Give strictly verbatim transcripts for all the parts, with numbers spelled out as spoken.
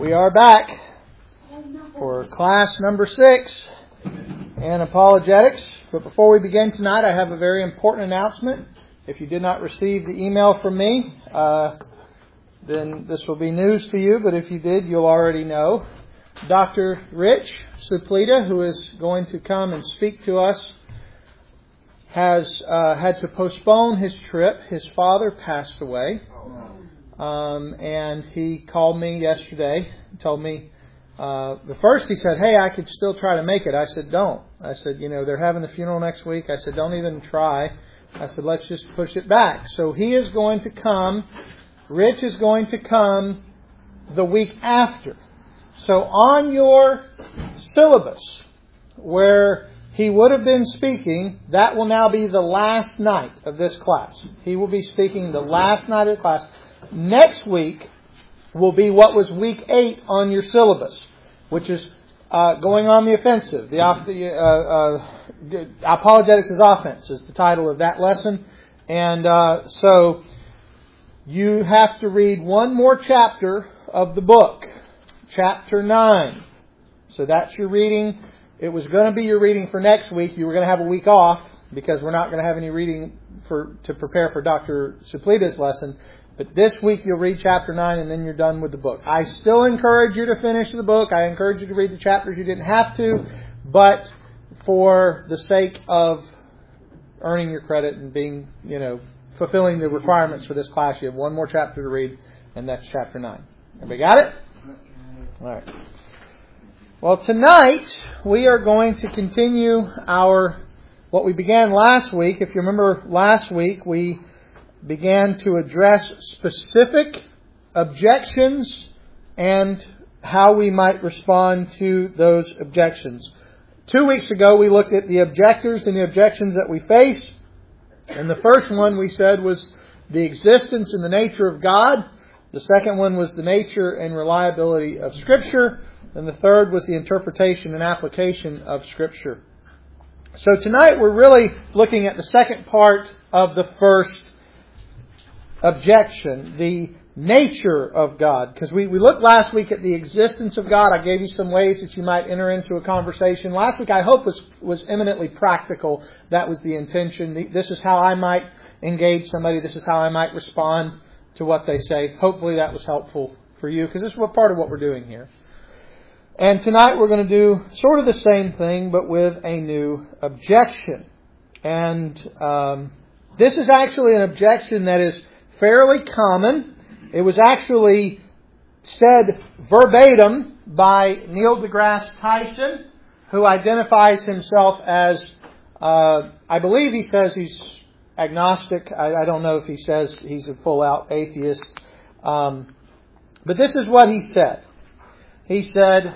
We are back for class number six in apologetics. But before we begin tonight, I have a very important announcement. If you did not receive the email from me, uh, then this will be news to you. But if you did, you'll already know. Doctor Rich Suplita, who is going to come and speak to us, has uh, had to postpone his trip. His father passed away. Um, and he called me yesterday and told me, uh, the first he said, hey, I could still try to make it. I said, don't. I said, you know, they're having the funeral next week. I said, don't even try. I said, let's just push it back. So he is going to come. Rich is going to come the week after. So on your syllabus, where he would have been speaking, that will now be the last night of this class. He will be speaking the last night of the class. Next week will be what was week eight on your syllabus, which is uh, going on the offensive. The uh, uh, Apologetics is Offense is the title of that lesson. And uh, so you have to read one more chapter of the book, chapter nine. So that's your reading. It was going to be your reading for next week. You were going to have a week off because we're not going to have any reading for to prepare for Doctor Suplita's lesson. But this week you'll read chapter nine and then you're done with the book. I still encourage you to finish the book. I encourage you to read the chapters you didn't have to. But for the sake of earning your credit and being, you know, fulfilling the requirements for this class, you have one more chapter to read, and that's chapter nine. Everybody got it? All right. Well, tonight we are going to continue our, what we began last week. If you remember last week, we began to address specific objections and how we might respond to those objections. Two weeks ago, we looked at the objectors and the objections that we face. And the first one we said was the existence and the nature of God. The second one was the nature and reliability of Scripture. And the third was the interpretation and application of Scripture. So tonight we're really looking at the second part of the first objection, the nature of God. Because we, we looked last week at the existence of God. I gave you some ways that you might enter into a conversation. Last week I hope was, was eminently practical. That was the intention. This is how I might engage somebody. This is how I might respond to what they say. Hopefully that was helpful for you, because this is what part of what we're doing here. And tonight we're going to do sort of the same thing, but with a new objection. And um, this is actually an objection that is fairly common. It was actually said verbatim by Neil deGrasse Tyson, who identifies himself as, uh, I believe he says he's agnostic. I, I don't know if he says he's a full-out atheist. Um, but this is what he said. He said,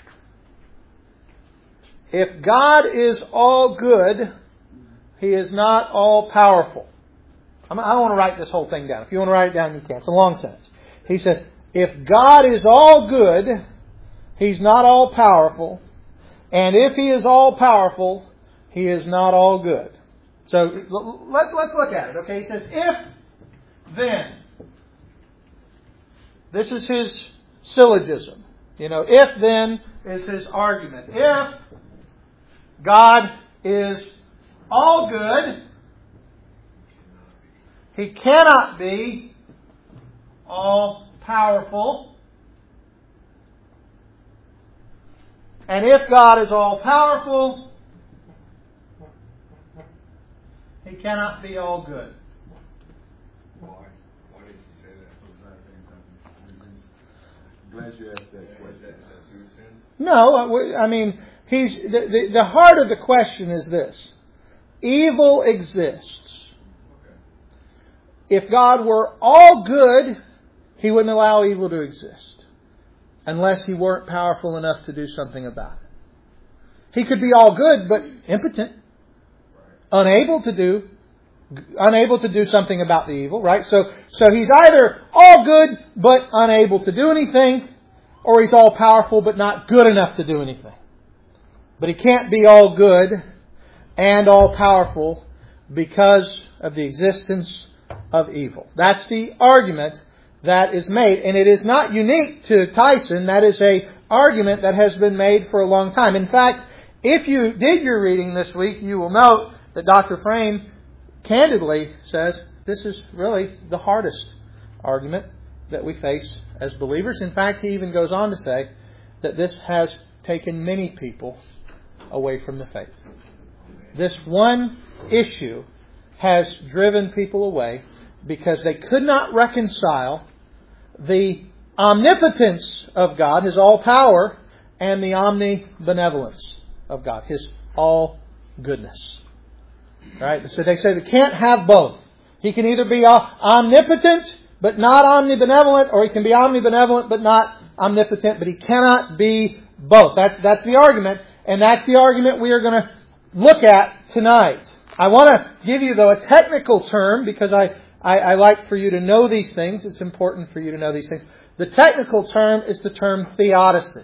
if God is all good, He is not all powerful. I don't want to write this whole thing down. If you want to write it down, you can. It's a long sentence. He says, if God is all good, He's not all powerful. And if He is all powerful, He is not all good. So let's, let's look at it. Okay, he says, if then. This is his syllogism. You know, if then is his argument. If God is all good, He cannot be all powerful. And if God is all powerful, He cannot be all good. Why? Why did he say that? Glad you asked that question. No, I mean, he's the, the, the heart of the question is this. Evil exists. If God were all good, He wouldn't allow evil to exist. Unless He weren't powerful enough to do something about it. He could be all good, but impotent. Unable to do, unable to do something about the evil, right? So, so He's either all good, but unable to do anything, or He's all powerful, but not good enough to do anything. But He can't be all good and all powerful because of the existence of evil. That's the argument that is made. And it is not unique to Tyson. That is a argument that has been made for a long time. In fact, if you did your reading this week, you will note that Doctor Frame candidly says this is really the hardest argument that we face as believers. In fact, he even goes on to say that this has taken many people away from the faith. This one issue has driven people away because they could not reconcile the omnipotence of God, His all-power, and the omnibenevolence of God, His all-goodness. Right? So they say they can't have both. He can either be omnipotent but not omnibenevolent, or He can be omnibenevolent but not omnipotent, but He cannot be both. That's, that's the argument, and that's the argument we are going to look at tonight. I want to give you, though, a technical term because I, I, I like for you to know these things. It's important for you to know these things. The technical term is the term theodicy.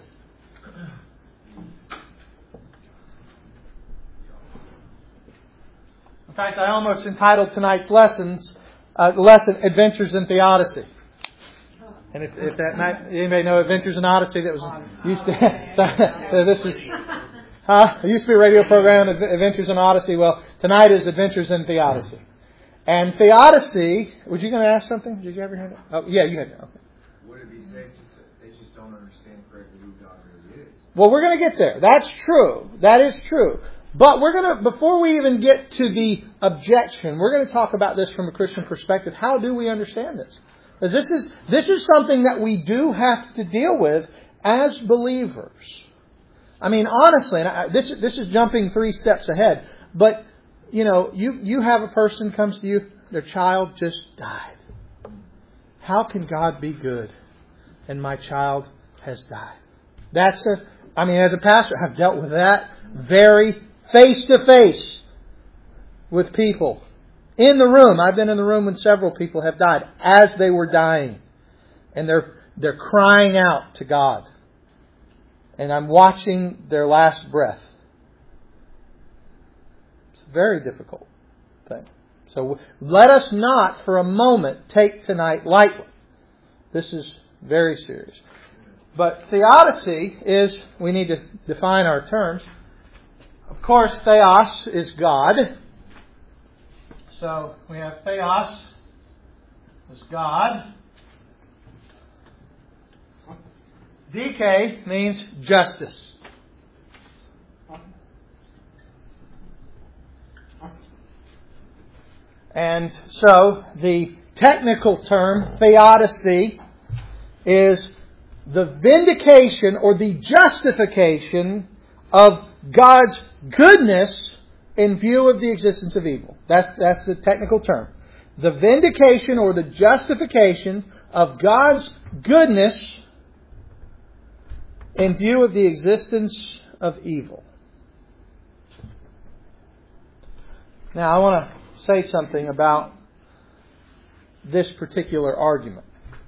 In fact, I almost entitled tonight's lessons, uh, lesson, Adventures in Theodicy. And if, if that might, anybody know Adventures in Odyssey that was used to, so, this was, huh? It used to be a radio program, Adventures in Odyssey. Well, tonight is Adventures in Theodicy. And theodicy, was you going to ask something? Did you ever hear that? Oh, yeah, you had. Okay. Would it be safe to say they just don't understand correctly who God really is? Well, we're going to get there. That's true. That is true. But we're going to, before we even get to the objection, we're going to talk about this from a Christian perspective. How do we understand this? Because this is, this is something that we do have to deal with as believers. I mean, honestly, and I, this, this is jumping three steps ahead, but, you know, you, you have a person comes to you, their child just died. How can God be good and my child has died? That's a, I mean, as a pastor, I've dealt with that very face to face with people. In the room. I've been in the room when several people have died as they were dying. And they're they're crying out to God. And I'm watching their last breath. It's a very difficult thing. So let us not for a moment take tonight lightly. This is very serious. But theodicy is, we need to define our terms. Of course, theos is God. So we have theos as God. Dike means justice. And so the technical term, theodicy, is the vindication or the justification of God's goodness in view of the existence of evil. That's, that's the technical term. The vindication or the justification of God's goodness in view of the existence of evil. Now, I want to say something about this particular argument.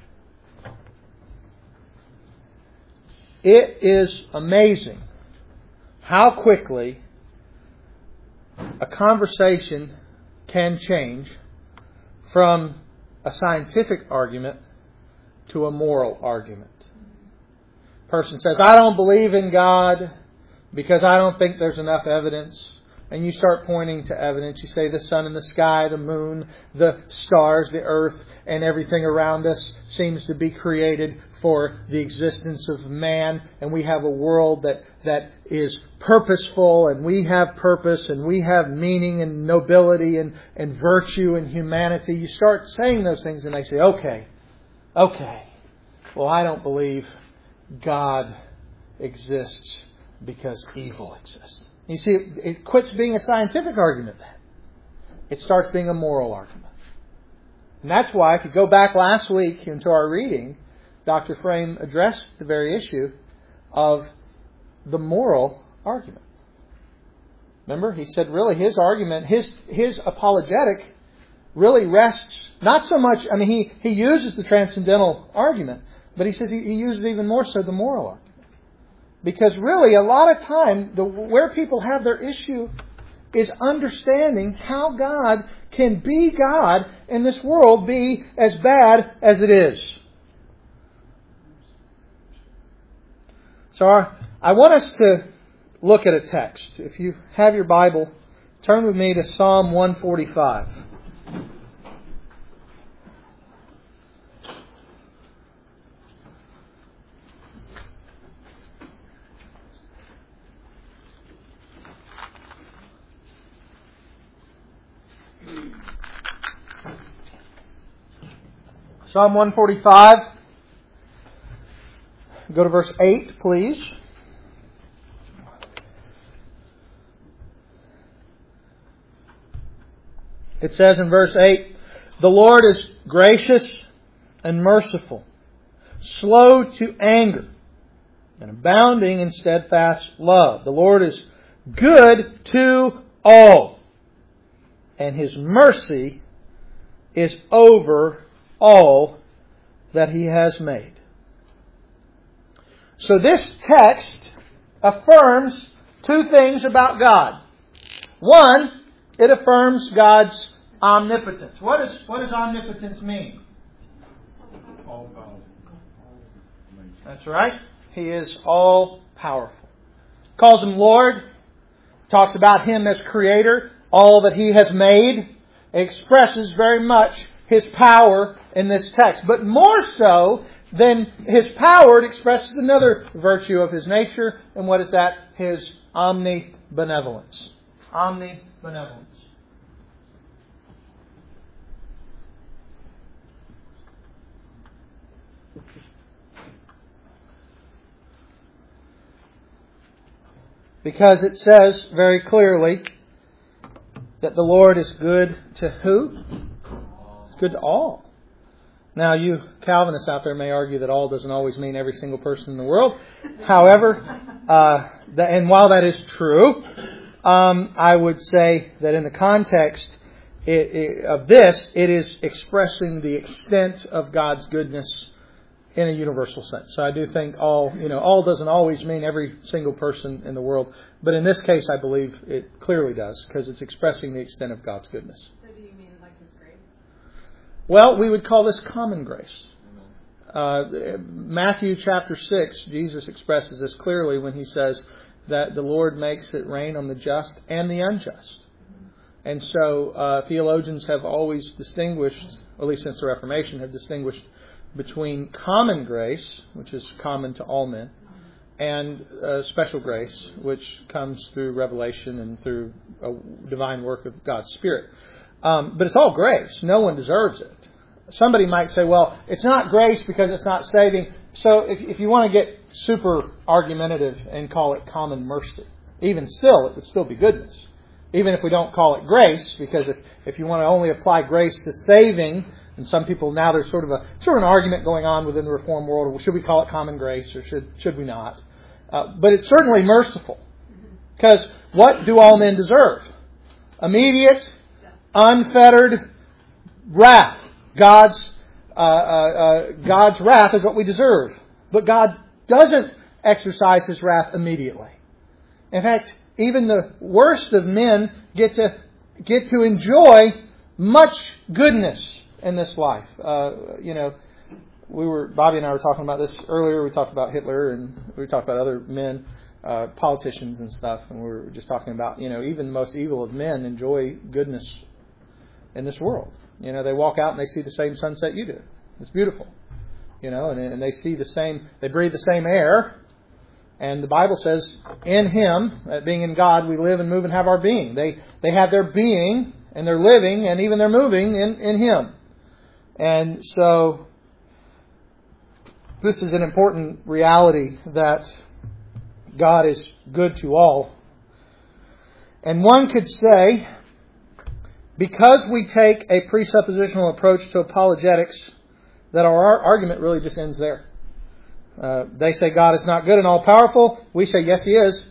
It is amazing how quickly a conversation can change from a scientific argument to a moral argument. Person says, I don't believe in God because I don't think there's enough evidence. And you start pointing to evidence. You say the sun and the sky, the moon, the stars, the earth, and everything around us seems to be created for the existence of man. And we have a world that, that is purposeful, and we have purpose, and we have meaning and nobility and, and virtue and humanity. You start saying those things and they say, okay, okay, well, I don't believe God exists because evil exists. You see, it quits being a scientific argument then. It starts being a moral argument. And that's why, if you go back last week into our reading, Doctor Frame addressed the very issue of the moral argument. Remember, he said really his argument, his his apologetic really rests not so much, I mean, he, he uses the transcendental argument, but he says he, he uses even more so the moral argument. Because really, a lot of time, the, where people have their issue is understanding how God can be God and this world be as bad as it is. So our, I want us to look at a text. If you have your Bible, turn with me to Psalm one forty-five. Psalm one forty-five. Go to verse eight, please. It says in verse eight, "The Lord is gracious and merciful, slow to anger, and abounding in steadfast love. The Lord is good to all, and His mercy is over all that He has made." So this text affirms two things about God. One, it affirms God's omnipotence. What, is, what does omnipotence mean? All powerful. That's right. He is all powerful. Calls Him Lord. Talks about Him as Creator. All that He has made. Expresses very much His power in this text. But more so than His power, it expresses another virtue of His nature. And what is that? His omnibenevolence. Omnibenevolence. Because it says very clearly that the Lord is good to who? It's good to all. Now, you Calvinists out there may argue that all doesn't always mean every single person in the world. However, uh, the, and while that is true, um, I would say that in the context it, it, of this, it is expressing the extent of God's goodness in a universal sense. So I do think all, you know, all doesn't always mean every single person in the world. But in this case, I believe it clearly does, because it's expressing the extent of God's goodness. So do you mean like His grace? Well, we would call this common grace. Uh, Matthew chapter six, Jesus expresses this clearly when He says that the Lord makes it rain on the just and the unjust. And so uh, theologians have always distinguished, at least since the Reformation, have distinguished between common grace, which is common to all men, and uh, special grace, which comes through revelation and through a divine work of God's Spirit. Um, but it's all grace. No one deserves it. Somebody might say, well, it's not grace because it's not saving. So if, if you want to get super argumentative and call it common mercy, even still, it would still be goodness. Even if we don't call it grace, because if, if you want to only apply grace to saving, and some people now there's sort of a sort of an argument going on within the Reformed world. Well, should we call it common grace or should should we not? Uh, but it's certainly merciful, because what do all men deserve? Immediate, unfettered wrath. God's uh, uh, uh, God's wrath is what we deserve, but God doesn't exercise His wrath immediately. In fact, even the worst of men get to get to enjoy much goodness in this life. Uh, you know, we were Bobby and I were talking about this earlier. We talked about Hitler and we talked about other men, uh, politicians and stuff, and we were just talking about, you know, even the most evil of men enjoy goodness in this world. You know, they walk out and they see the same sunset you do. It's beautiful. You know, and, and they see the same, they breathe the same air. And the Bible says, in Him, that being in God, we live and move and have our being. They they have their being and their living and even their moving in, in Him. And so, this is an important reality that God is good to all. And one could say, because we take a presuppositional approach to apologetics, that our argument really just ends there. Uh, they say God is not good and all powerful. We say, yes, He is.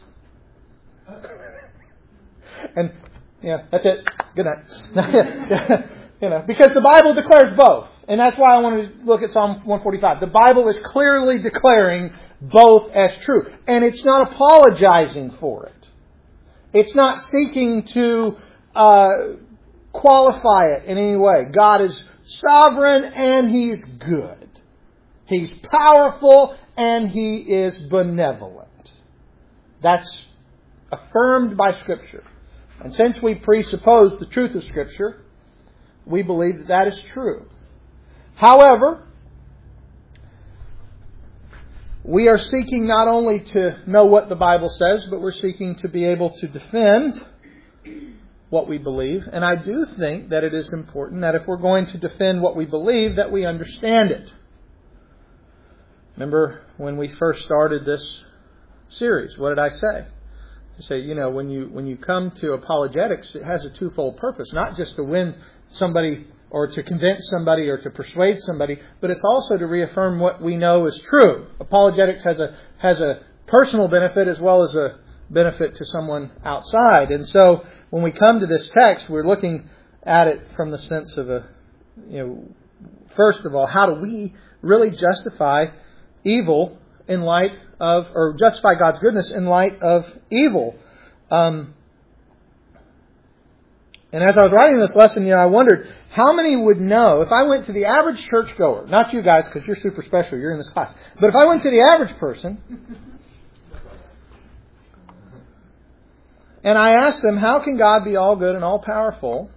And, yeah, that's it. Good night. You know, because the Bible declares both. And that's why I wanted to look at Psalm one forty-five. The Bible is clearly declaring both as true. And it's not apologizing for it. It's not seeking to uh, qualify it in any way. God is sovereign and He's good. He's powerful and He is benevolent. That's affirmed by Scripture. And since we presuppose the truth of Scripture, we believe that that is true. However, we are seeking not only to know what the Bible says, but we're seeking to be able to defend what we believe. And I do think that it is important that if we're going to defend what we believe, that we understand it. Remember when we first started this series, what did I say? I say, you know, when you when you come to apologetics, it has a twofold purpose. Not just to win somebody or to convince somebody or to persuade somebody, but it's also to reaffirm what we know is true. Apologetics has a has a personal benefit as well as a benefit to someone outside. And so when we come to this text, we're looking at it from the sense of a, you know, first of all, how do we really justify evil in light of, or justify God's goodness in light of evil? Um, and as I was writing this lesson, you know, I wondered how many would know, if I went to the average churchgoer, not you guys because you're super special, you're in this class, but if I went to the average person and I asked them, how can God be all good and all powerful?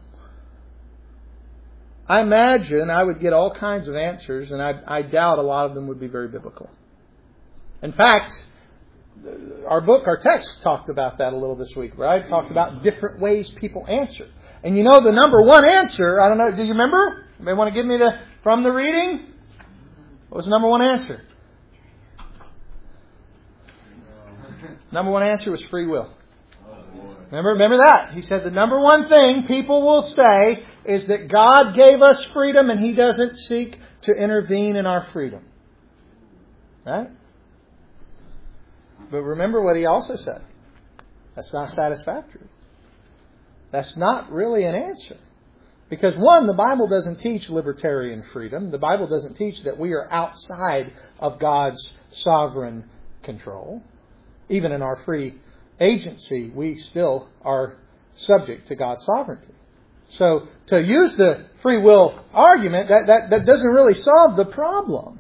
I imagine I would get all kinds of answers, and I, I doubt a lot of them would be very biblical. In fact, our book, our text talked about that a little this week, right? Talked about different ways people answer. And you know the number one answer, I don't know, do you remember? Anybody want to give me the, from the reading? What was the number one answer? Number one answer was free will. Remember, remember that. He said the number one thing people will say is that God gave us freedom and He doesn't seek to intervene in our freedom. Right? But remember what He also said. That's not satisfactory. That's not really an answer. Because one, the Bible doesn't teach libertarian freedom. The Bible doesn't teach that we are outside of God's sovereign control. Even in our free agency, we still are subject to God's sovereignty. So to use the free will argument, that, that, that doesn't really solve the problem.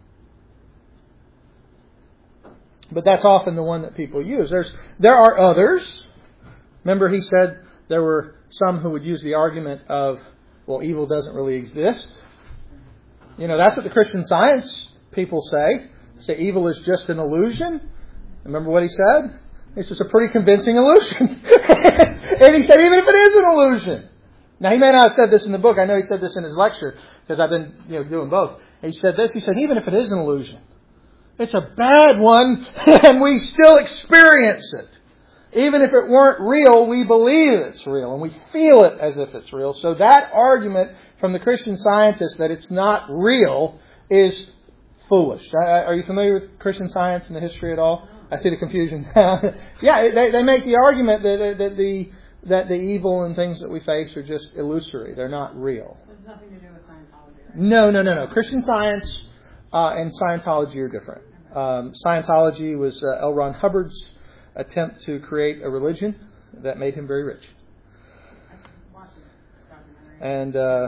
But that's often the one that people use. There's there are others. Remember he said there were some who would use the argument of, well, evil doesn't really exist. You know, that's what the Christian Science people say. They say evil is just an illusion. Remember what he said? It's just a pretty convincing illusion. And he said, even if it is an illusion. Now, he may not have said this in the book. I know he said this in his lecture because I've been you know, doing both. And he said this. He said, even if it is an illusion, it's a bad one and we still experience it. Even if it weren't real, we believe it's real and we feel it as if it's real. So that argument from the Christian Scientists that it's not real is foolish. Are you familiar with Christian Science and the history at all? I see the confusion. Yeah, they, they make the argument that, that the that the evil and things that we face are just illusory. They're not real. It has nothing to do with Scientology, right? No, no, no, no. Christian Science uh, and Scientology are different. Um, Scientology was uh, L. Ron Hubbard's attempt to create a religion that made him very rich. And uh,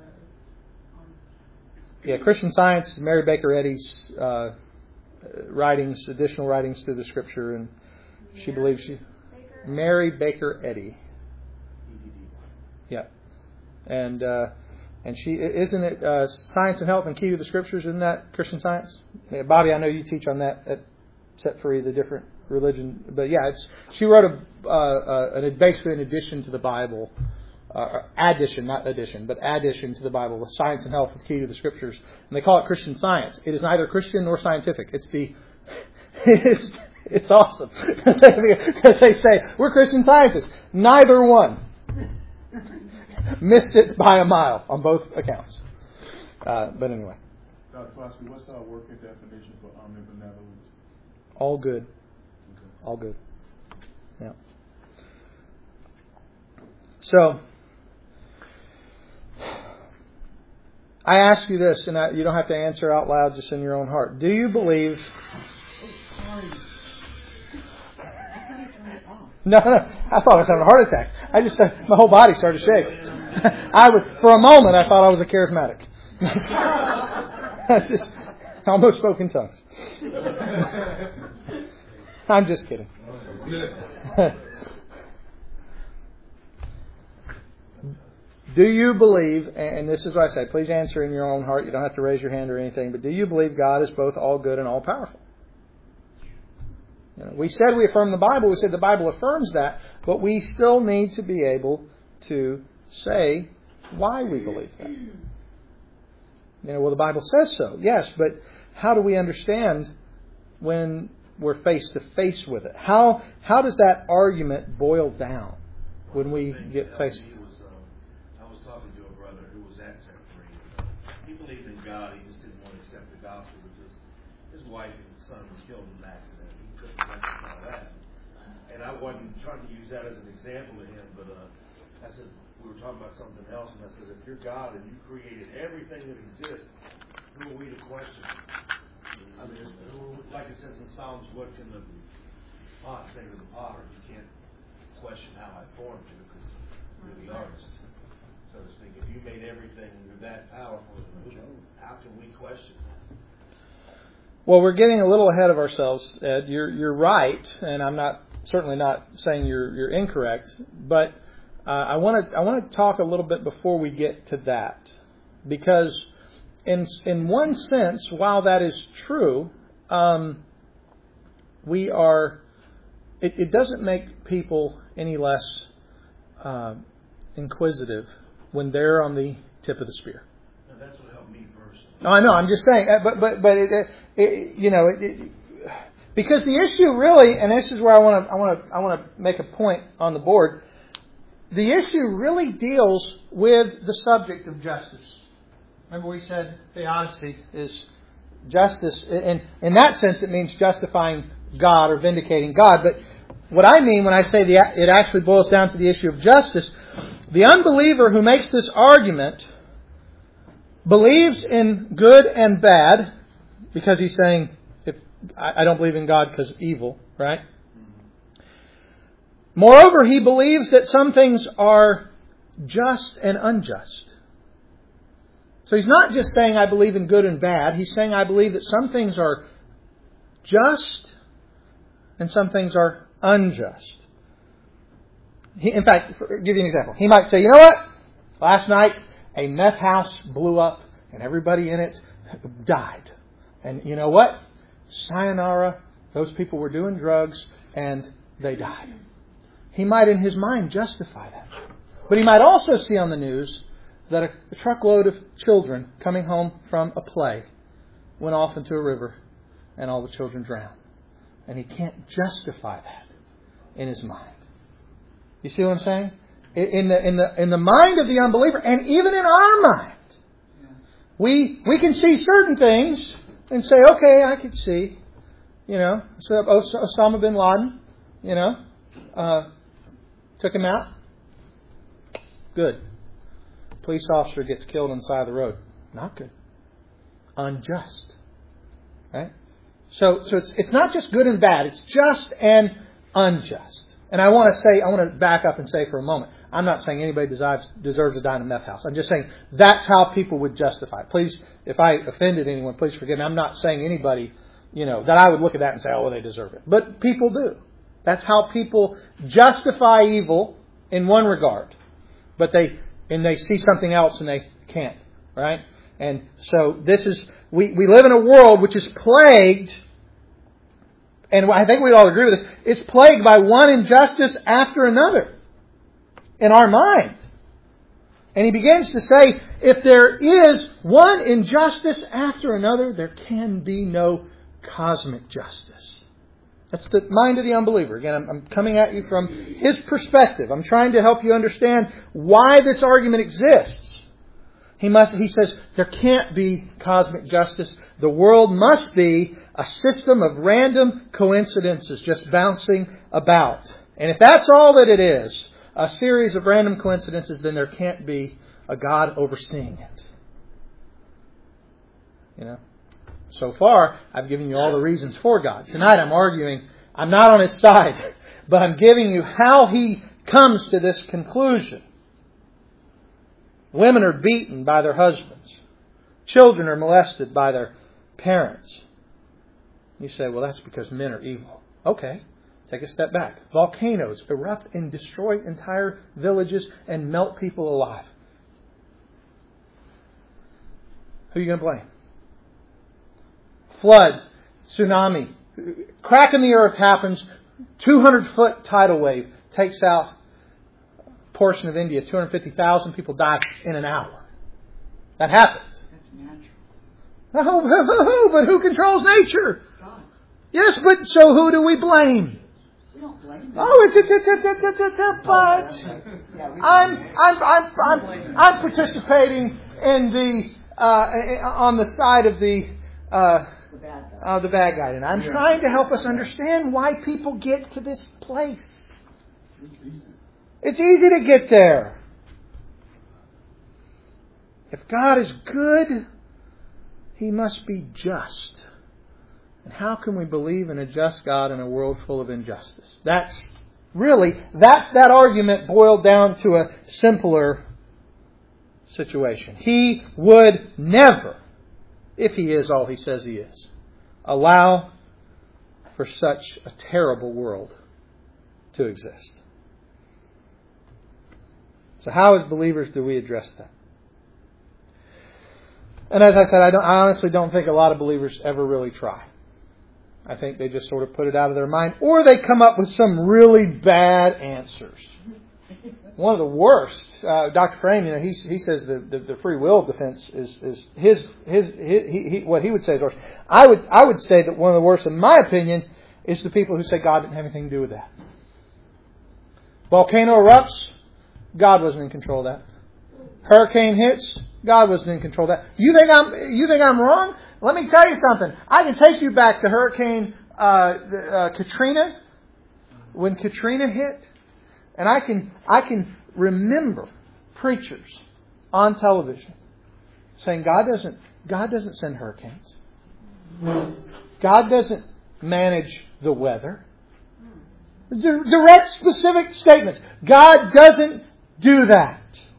yeah, Christian Science, Mary Baker Eddy's uh, writings, additional writings through the Scripture, and she believes she Mary Baker Eddy. Yeah, and uh, and she isn't it uh, Science and Health and Key to the Scriptures? Isn't that Christian Science? Yeah, Bobby, I know you teach on that at Set Free, the different religion, but yeah, it's she wrote a uh, uh, an basically an addition to the Bible. Uh, addition, not addition, but addition to the Bible with Science and Health with Key to the Scriptures. And they call it Christian Science. It is neither Christian nor scientific. It's the, it's, it's awesome. Because they say, we're Christian Scientists. Neither one. Missed it by a mile on both accounts. Uh, but anyway. Doctor Foskey, what's our working definition for omnibenevolence? All good. All good. Yeah. So, I ask you this, and I, you don't have to answer out loud, just in your own heart. Do you believe... No, no, I thought I was having a heart attack. I just, uh, my whole body started to shake. I was, for a moment, I thought I was a charismatic. That's just, I almost spoke in tongues. I'm just kidding. Do you believe, and this is what I say, please answer in your own heart. You don't have to raise your hand or anything, but do you believe God is both all good and all powerful? You know, we said we affirm the Bible. We said the Bible affirms that, but we still need to be able to say why we believe that. You know, well, the Bible says so, yes, but how do we understand when we're face to face with it? How how does that argument boil down when we get faced? I was talking to a brother who was at Seminary. He believed in God. He just didn't want to accept the gospel because his wife and son were killed in an accident. He couldn't reconcile that. And I wasn't trying to use that as an example to him, but uh, I said, we were talking about something else, and I said, if you're God and you created everything that exists, who are we to question? I mean, like it says in Psalms, what can the pot say to the potter? You can't question how I formed you because you're the artist, so to speak. If you made everything and you're that powerful, how can we question that? Well, we're getting a little ahead of ourselves, Ed. You're you're right, and I'm not certainly not saying you're you're incorrect, but uh, I want to I want to talk a little bit before we get to that, because in in one sense, while that is true, um, we are. It, it doesn't make people any less uh, inquisitive when they're on the tip of the spear. Now, that's what helped me personally. No, I know. I'm just saying, but but but it, it, you know, it, it, because the issue really, and this is where I want to I want to I want to make a point on the board. The issue really deals with the subject of justice. Remember, we said theodicy is justice. In in that sense, it means justifying God or vindicating God. But what I mean when I say the, it actually boils down to the issue of justice, the unbeliever who makes this argument believes in good and bad because he's saying, if I don't believe in God because evil, right? Moreover, he believes that some things are just and unjust. So he's not just saying I believe in good and bad. He's saying I believe that some things are just and some things are unjust. He, in fact, for, give you an example. He might say, you know what? Last night a meth house blew up and everybody in it died. And you know what? Sayonara, those people were doing drugs and they died. He might in his mind justify that. But he might also see on the news that a, a truckload of children coming home from a play went off into a river and all the children drowned. And he can't justify that in his mind. You see what I'm saying? In the in the in the mind of the unbeliever, and even in our mind, we we can see certain things and say, okay, I could see, you know, so Osama bin Laden, you know, uh, took him out. Good. Police officer gets killed on the side of the road. Not good. Unjust. Right? So, so it's it's not just good and bad. It's just and unjust. And I want to say, I want to back up and say for a moment, I'm not saying anybody deserves deserves to die in a meth house. I'm just saying that's how people would justify it. Please, if I offended anyone, please forgive me. I'm not saying anybody, you know, that I would look at that and say, oh, well, they deserve it. But people do. That's how people justify evil in one regard. But they and they see something else and they can't. Right? And so this is, we, we live in a world which is plagued, and I think we all agree with this, it's plagued by one injustice after another in our mind. And he begins to say, if there is one injustice after another, there can be no cosmic justice. That's the mind of the unbeliever. Again, I'm, I'm coming at you from his perspective. I'm trying to help you understand why this argument exists. He must. He says there can't be cosmic justice. The world must be a system of random coincidences just bouncing about. And if that's all that it is, a series of random coincidences, then there can't be a God overseeing it. You know? So far, I've given you all the reasons for God. Tonight I'm arguing, I'm not on His side, but I'm giving you how He comes to this conclusion. Women are beaten by their husbands. Children are molested by their parents. You say, well, that's because men are evil. Okay, take a step back. Volcanoes erupt and destroy entire villages and melt people alive. Who are you going to blame? Flood, tsunami, crack in the earth happens, two hundred foot tidal wave takes out a portion of India, two hundred fifty thousand people die in an hour. That happens. That's natural. Oh, but who controls nature? God. Yes, but so who do we blame? We don't blame them. Oh, it's, it's, it's, it's, it's, it's, it's, it's but Yeah, we I'm, blame I'm, I'm, I'm, I'm participating in the, uh, on the side of the, uh, the bad guy. uh, the bad guy. And I'm trying to help us understand why people get to this place. It's easy. It's easy to get there. If God is good, He must be just. And how can we believe in a just God in a world full of injustice? That's really, that, that argument boiled down to a simpler situation. He would never, if He is all He says He is, allow for such a terrible world to exist. So how, as believers, do we address that? And as I said, I, don't, I honestly don't think a lot of believers ever really try. I think they just sort of put it out of their mind. Or they come up with some really bad answers. One of the worst, uh, Doctor Frame, you know, he, he says the, the, the free will defense is, is his, his, his he, he, what he would say is worse. I would, I would say that one of the worst, in my opinion, is the people who say God didn't have anything to do with that. Volcano erupts, God wasn't in control of that. Hurricane hits, God wasn't in control of that. You think I'm, you think I'm wrong? Let me tell you something. I can take you back to Hurricane uh, uh, Katrina, when Katrina hit, and I can I can remember preachers on television saying God doesn't God doesn't send hurricanes. God doesn't manage the weather. Direct, specific statements. God doesn't do that.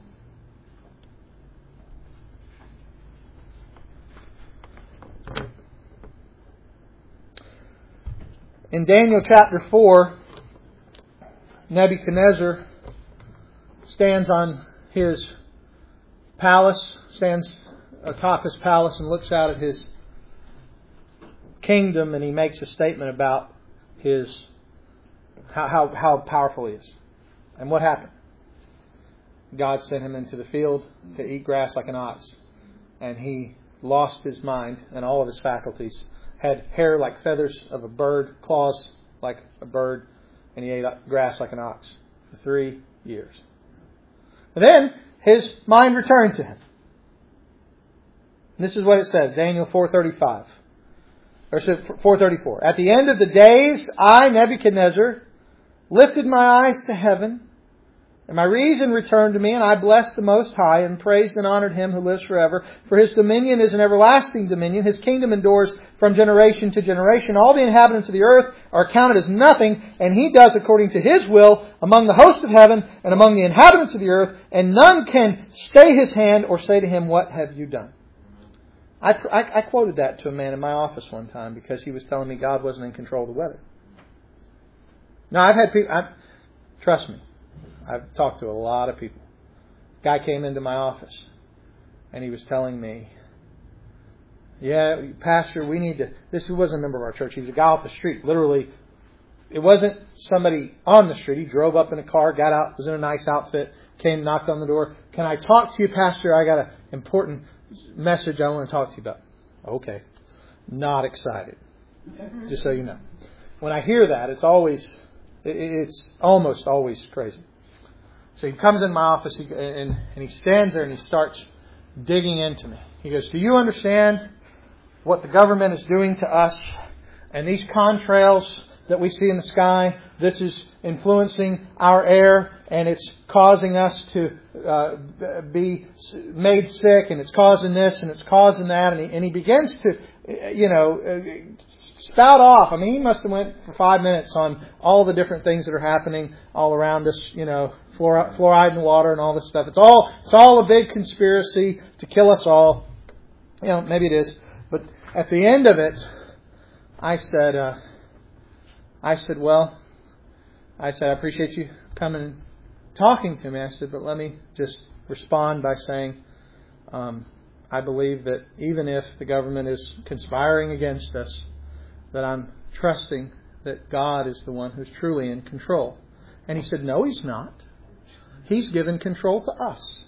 In Daniel chapter four, Nebuchadnezzar stands on his palace, stands atop his palace and looks out at his kingdom, and he makes a statement about his how, how, how powerful he is. And what happened? God sent him into the field to eat grass like an ox. And he lost his mind and all of his faculties. Had hair like feathers of a bird, claws like a bird, and he ate grass like an ox for three years. And then his mind returned to him. And this is what it says, Daniel four thirty-five. Or four thirty-four. At the end of the days, I, Nebuchadnezzar, lifted my eyes to heaven, and my reason returned to me, and I blessed the Most High, and praised and honored Him who lives forever. For His dominion is an everlasting dominion. His kingdom endures from generation to generation. All the inhabitants of the earth are counted as nothing, and He does according to His will among the hosts of heaven and among the inhabitants of the earth, and none can stay His hand or say to Him, what have you done? I, I, I quoted that to a man in my office one time because he was telling me God wasn't in control of the weather. Now, I've had people, I, trust me, I've talked to a lot of people. Guy came into my office and he was telling me, yeah, Pastor, we need to, this wasn't a member of our church. He was a guy off the street. Literally, it wasn't somebody on the street. He drove up in a car, got out, was in a nice outfit, came, knocked on the door. Can I talk to you, Pastor? I got an important message I want to talk to you about. Okay. Not excited. Just so you know. When I hear that, it's always, it's almost always crazy. So he comes in my office and, and he stands there and he starts digging into me. He goes, do you understand what the government is doing to us? And these contrails that we see in the sky, this is influencing our air and it's causing us to uh, be made sick, and it's causing this and it's causing that. And he, and he begins to, you know, spout off. I mean, he must have went for five minutes on all the different things that are happening all around us, you know, fluoride, fluoride in water and all this stuff. It's all, it's all a big conspiracy to kill us all. You know, maybe it is. But at the end of it, I said, uh, I said, well, I said, I appreciate you coming and talking to me. I said, but let me just respond by saying, um, I believe that even if the government is conspiring against us, that I'm trusting that God is the one who's truly in control. And he said, no, He's not. He's given control to us.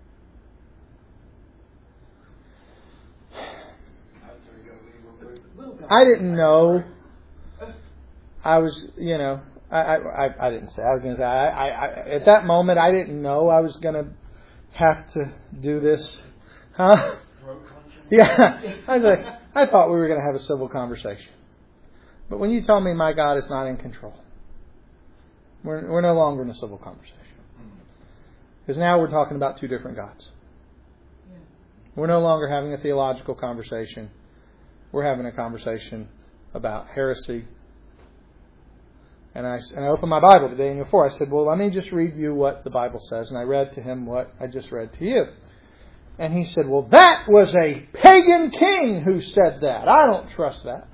I didn't know. I was, you know, I, I, I didn't say. I was going to say, I, I, I, at that moment, I didn't know I was going to have to do this. Huh? Yeah. I was like, I thought we were going to have a civil conversation. But when you tell me my God is not in control, we're, we're no longer in a civil conversation. Because now we're talking about two different gods. We're no longer having a theological conversation. We're having a conversation about heresy. And I, and I opened my Bible to Daniel four. I said, well, let me just read you what the Bible says. And I read to him what I just read to you. And he said, well, that was a pagan king who said that. I don't trust that.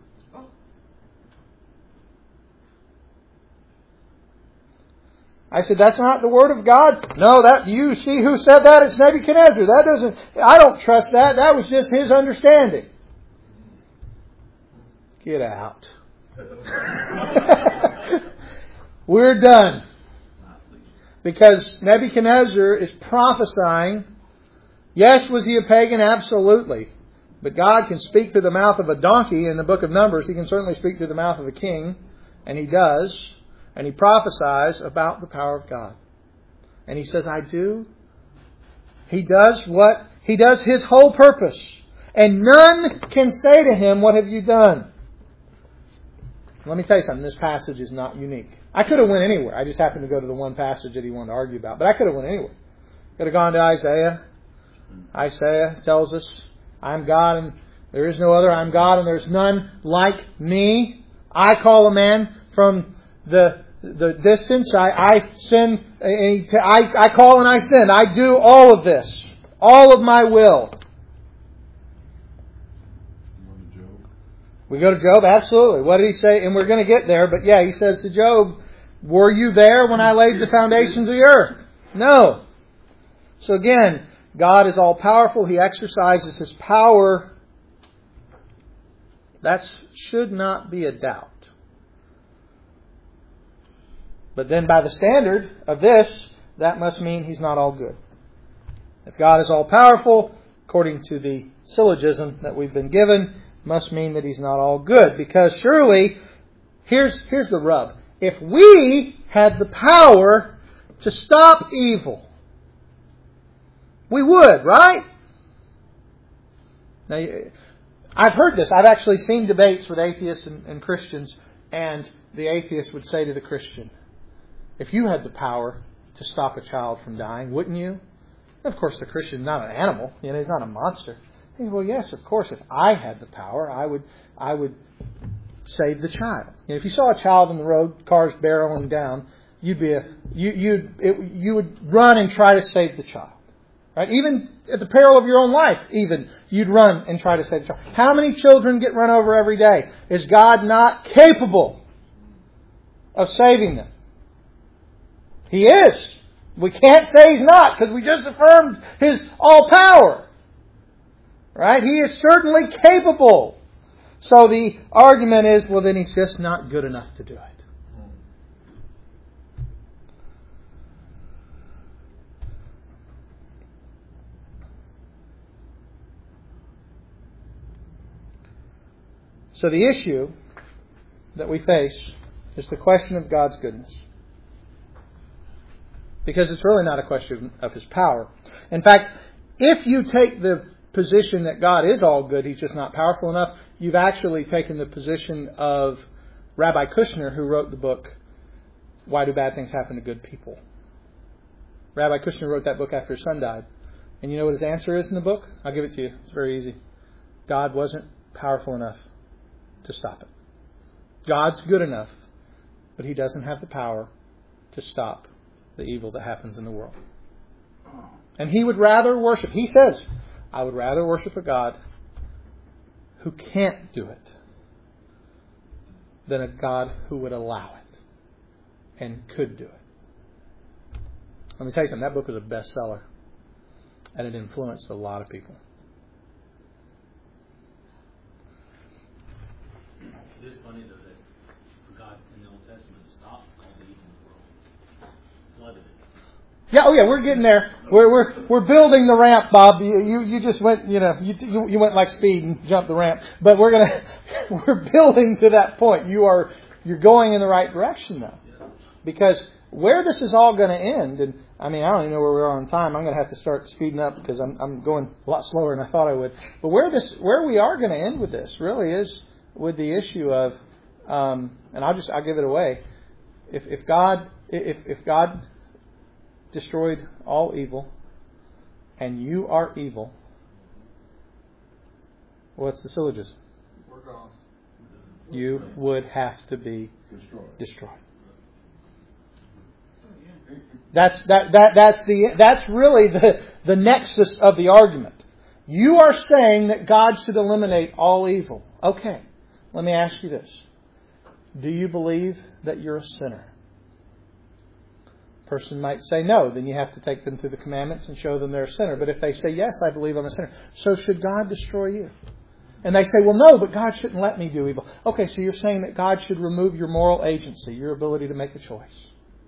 I said, that's not the Word of God. No, that you see who said that? It's Nebuchadnezzar. That doesn't, I don't trust that. That was just his understanding. Get out. We're done. Because Nebuchadnezzar is prophesying. Yes, was he a pagan? Absolutely. But God can speak to the mouth of a donkey in the book of Numbers. He can certainly speak to the mouth of a king. And He does. And he prophesies about the power of God. And he says, I do. He does what? He does His whole purpose. And none can say to Him, what have you done? Let me tell you something. This passage is not unique. I could have went anywhere. I just happened to go to the one passage that he wanted to argue about. But I could have went anywhere. Could have gone to Isaiah. Isaiah tells us, I'm God and there is no other. I'm God and there's none like me. I call a man from the the distance. I, I send. I, I call and I send. I do all of this. All of my will. We go to Job? Absolutely. What did he say? And we're going to get there. But yeah, he says to Job, were you there when I laid the foundations of the earth? No. So again, God is all powerful. He exercises His power. That should not be a doubt. But then by the standard of this, that must mean He's not all good. If God is all powerful, according to the syllogism that we've been given, must mean that He's not all good. Because surely, here's, here's the rub. If we had the power to stop evil, we would, right? Now, I've heard this. I've actually seen debates with atheists and, and Christians, and the atheist would say to the Christian, if you had the power to stop a child from dying, wouldn't you? Of course, the Christian is not an animal. You know, he's not a monster. He said, well, yes, of course. If I had the power, I would, I would save the child. You know, if you saw a child on the road, cars barreling down, you'd be a, you, you'd, it, you would run and try to save the child, right? Even at the peril of your own life, even you'd run and try to save the child. How many children get run over every day? Is God not capable of saving them? He is. We can't say He's not because we just affirmed His all power. Right? He is certainly capable. So the argument is, well, then He's just not good enough to do it. So the issue that we face is the question of God's goodness. Because it's really not a question of His power. In fact, if you take the position that God is all good, He's just not powerful enough, you've actually taken the position of Rabbi Kushner, who wrote the book, Why Do Bad Things Happen to Good People? Rabbi Kushner wrote that book after his son died. And you know what his answer is in the book? I'll give it to you. It's very easy. God wasn't powerful enough to stop it. God's good enough, but He doesn't have the power to stop the evil that happens in the world. And he would rather worship, he says, I would rather worship a God who can't do it than a God who would allow it and could do it. Let me tell you something. That book was a bestseller, and it influenced a lot of people. It is funny though that God in the Old Testament stopped all the evil in the world, flooded it. Yeah, oh yeah, we're getting there. We're we're we're building the ramp, Bob. You you, you just went, you know, you, you you went like speed and jumped the ramp. But we're gonna we're building to that point. You are you're going in the right direction now, because where this is all going to end, and I mean I don't even know where we are on time. I'm going to have to start speeding up because I'm I'm going a lot slower than I thought I would. But where this where we are going to end with this really is with the issue of, um, and I'll just I'll give it away. If if God if if God destroyed all evil, and you are evil, what's the syllogism? Work off. You would have to be Destroyed. destroyed. That's that that that's the that's really the the nexus of the argument. You are saying that God should eliminate all evil. Okay, let me ask you this: do you believe that you're a sinner? Person might say no, then you have to take them through the commandments and show them they're a sinner. But if they say, yes, I believe I'm a sinner, so should God destroy you? And they say, well, no, but God shouldn't let me do evil. Okay, so you're saying that God should remove your moral agency, your ability to make a choice.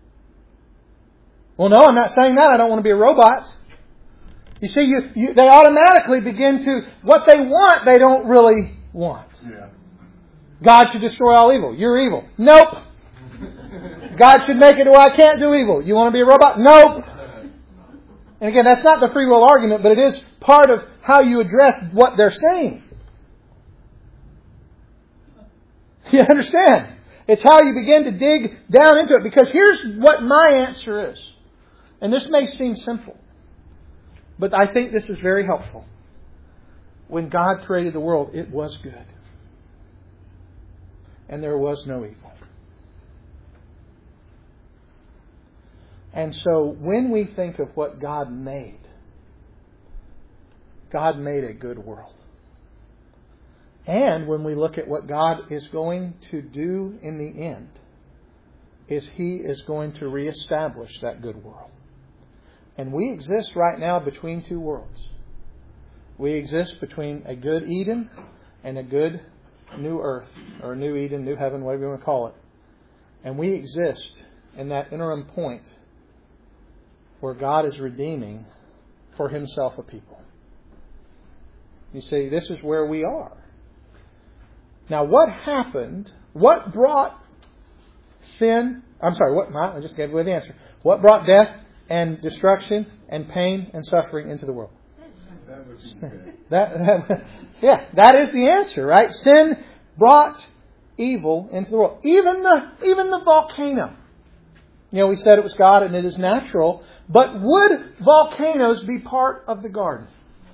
Well, no, I'm not saying that. I don't want to be a robot. You see, you, you they automatically begin to, what they want, they don't really want. Yeah. God should destroy all evil. You're evil. Nope. God should make it where I can't do evil. You want to be a robot? Nope. And again, that's not the free will argument, but it is part of how you address what they're saying. You understand? It's how you begin to dig down into it. Because here's what my answer is. And this may seem simple, but I think this is very helpful. When God created the world, it was good. And there was no evil. And so when we think of what God made, God made a good world. And when we look at what God is going to do in the end, is He is going to reestablish that good world. And we exist right now between two worlds. We exist between a good Eden and a good new earth, or new Eden, new heaven, whatever you want to call it. And we exist in that interim point where God is redeeming for Himself a people. You see, this is where we are. Now, what happened? What brought sin? I'm sorry, what? I just gave away the answer. What brought death and destruction and pain and suffering into the world? That would be Sin. That, that, yeah, that is the answer, right? Sin brought evil into the world. Even the even the volcano. You know, we said it was God and it is natural. But would volcanoes be part of the garden?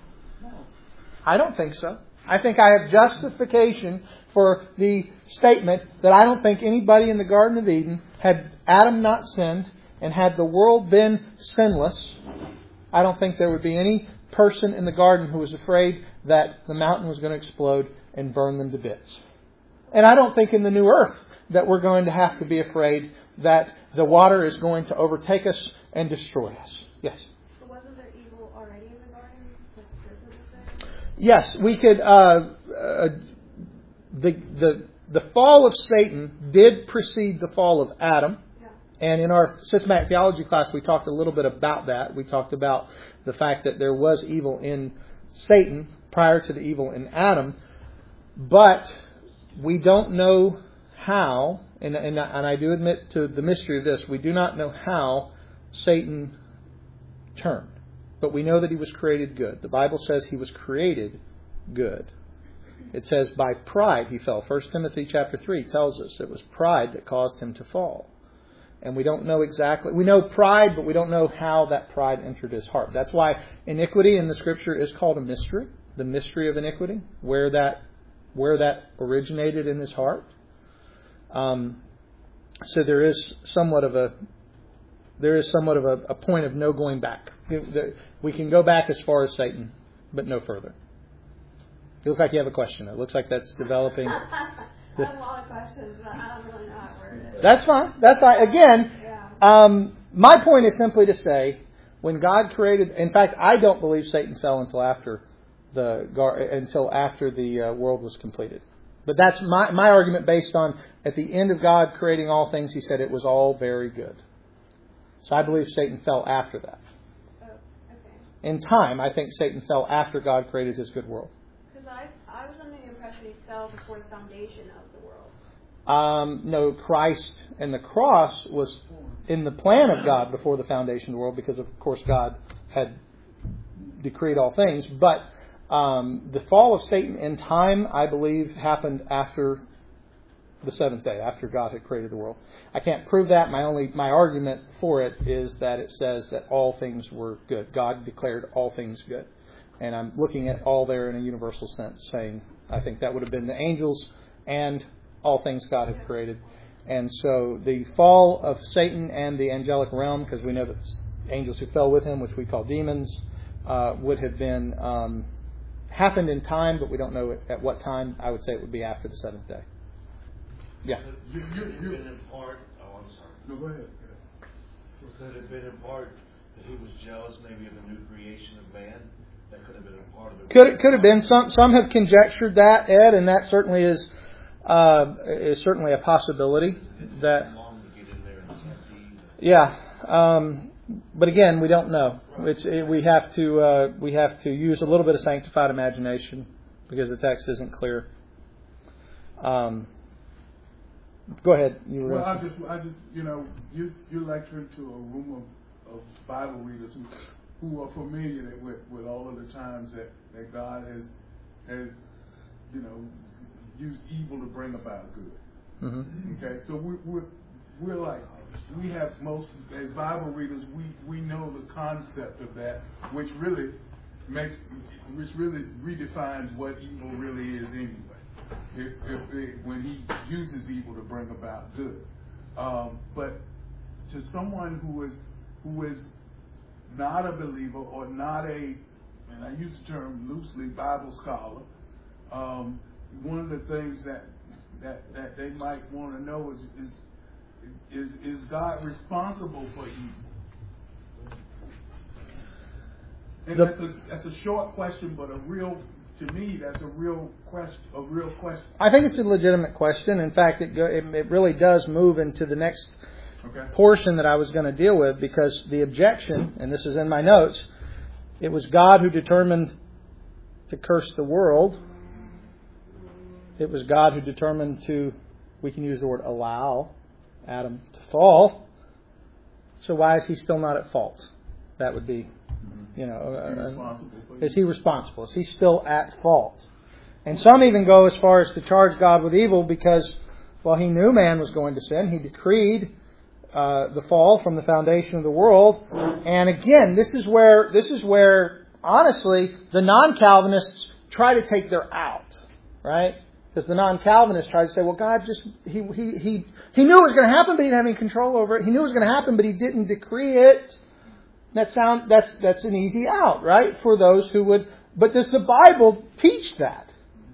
I don't think so. I think I have justification for the statement that I don't think anybody in the Garden of Eden, had Adam not sinned and had the world been sinless, I don't think there would be any person in the garden who was afraid that the mountain was going to explode and burn them to bits. And I don't think in the new earth that we're going to have to be afraid that the water is going to overtake us and destroy us. Yes? So wasn't there evil already in the garden? Because Satan was there? Yes, we could... Uh, uh, the, the, the fall of Satan did precede the fall of Adam. Yeah. And in our systematic theology class, we talked a little bit about that. We talked about the fact that there was evil in Satan prior to the evil in Adam. But we don't know how, and, and, and I do admit to the mystery of this, we do not know how Satan turned. But we know that he was created good. The Bible says he was created good. It says by pride he fell. First Timothy chapter three tells us it was pride that caused him to fall. And we don't know exactly. We know pride, but we don't know how that pride entered his heart. That's why iniquity in the Scripture is called a mystery. The mystery of iniquity. Where that where that originated in his heart. Um, so there is somewhat of a there is somewhat of a, a point of no going back. We can go back as far as Satan, but no further. You look like you have a question. It looks like that's developing. I have a lot of questions, but I don't really know how to word it. That's fine. That's fine. Again, Yeah. um, my point is simply to say, when God created, in fact, I don't believe Satan fell until after the gar- until after the uh, world was completed. But that's my my argument based on at the end of God creating all things, He said it was all very good. So I believe Satan fell after that. Oh, okay. In time, I think Satan fell after God created His good world. Because I, I was under the impression he fell before the foundation of the world. Um, no, Christ and the cross was in the plan of God before the foundation of the world, because of course God had decreed all things. But um, the fall of Satan in time, I believe, happened after the seventh day, after God had created the world. I can't prove that. My only my argument for it is that it says that all things were good. God declared all things good. And I'm looking at all there in a universal sense, saying I think that would have been the angels and all things God had created. And so the fall of Satan and the angelic realm, because we know that angels who fell with him, which we call demons, uh, would have been um, happened in time, but we don't know at what time. I would say it would be after the seventh day. Yeah. You, you, you been in part. Oh, I'm sorry. No, go ahead. Could it have been in part that he was jealous, maybe of the new creation of man? That could have been a part of it. Could it could have been. Some some have conjectured that, Ed, and that certainly is uh, is certainly a possibility. That Long to get in there and can't be. yeah, um, but again, we don't know. It's it, we have to uh, we have to use a little bit of sanctified imagination because the text isn't clear. Um, go ahead. You were Well, I gonna just, I just, you know, you you're lecturing to a room of, of Bible readers who who are familiar with, with all of the times that, that God has has, you know, used evil to bring about good. Mm-hmm. Okay, so we, we're we're like we have most as Bible readers we, we know the concept of that, which really makes which really redefines what evil really is anyway. If, if it, when He uses evil to bring about good, um, but to someone who is who is not a believer or not a, and I use the term loosely, Bible scholar, um, one of the things that that, that they might want to know is is is is God responsible for evil? And The, that's a that's a short question, but a real to me that's a real question. A real question. I think it's a legitimate question. In fact, it, go, it it really does move into the next Okay. portion that I was going to deal with, because the objection, and this is in my notes, it was God who determined to curse the world. It was God who determined to, we can use the word allow, Adam to fall. So why is he still not at fault? That would be, you know, Is he uh, responsible for is he responsible? Is he still at fault? And some even go as far as to charge God with evil because, well, He knew man was going to sin. He decreed Uh, the fall from the foundation of the world. And again, this is where this is where honestly the non-Calvinists try to take their out, right? Because the non-Calvinists try to say, well, God just he he he he knew it was going to happen, but He didn't have any control over it. He knew it was going to happen, but He didn't decree it. That sound that's that's an easy out, right? For those who would. But does the Bible teach that?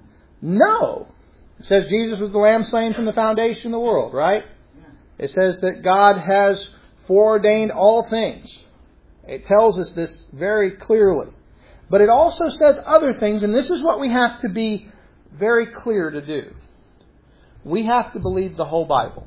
No. It says Jesus was the Lamb slain from the foundation of the world, right? It says that God has foreordained all things. It tells us this very clearly. But it also says other things, and this is what we have to be very clear to do. We have to believe the whole Bible.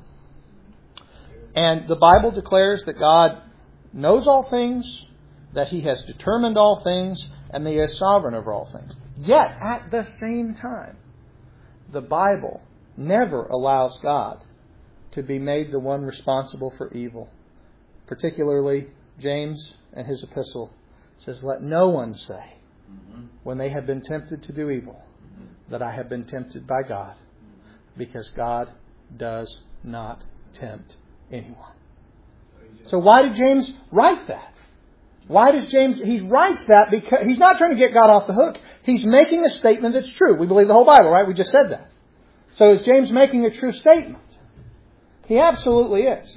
And the Bible declares that God knows all things, that He has determined all things, and that He is sovereign over all things. Yet, at the same time, the Bible never allows God to be made the one responsible for evil. Particularly, James and his epistle says, let no one say, mm-hmm. when they have been tempted to do evil, mm-hmm. that I have been tempted by God, because God does not tempt anyone. So why did James write that? Why does James, he writes that because he's not trying to get God off the hook. He's making a statement that's true. We believe the whole Bible, right? We just said that. So is James making a true statement? He absolutely is.